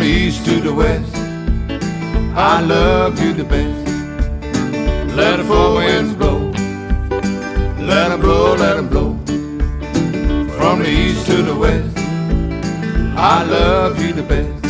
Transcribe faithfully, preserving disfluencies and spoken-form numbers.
east to the west, I love you the best. Let the four winds blow, let 'em blow, let 'em blow. From the east to the west, I love you the best.